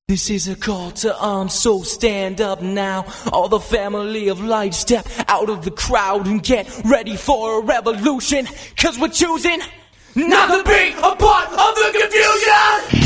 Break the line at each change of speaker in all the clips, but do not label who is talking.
This is a call to arms, so stand up now. All the family of light, step out of the crowd and get ready for a revolution. Cause we're choosing not to be a part of the confusion.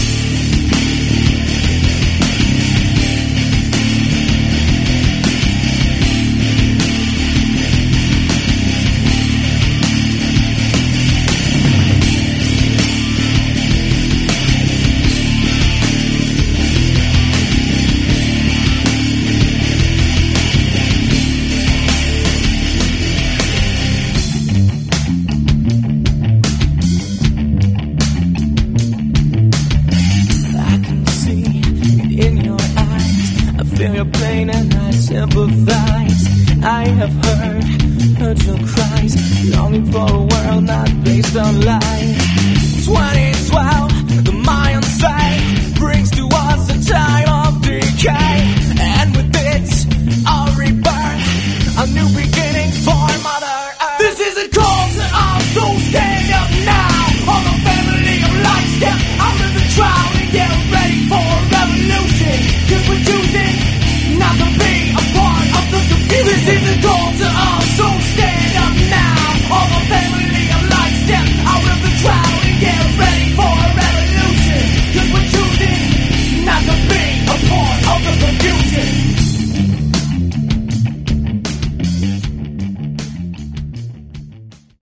Feel your pain and I sympathize. I have heard your cries, longing for a world not based on lies. 2012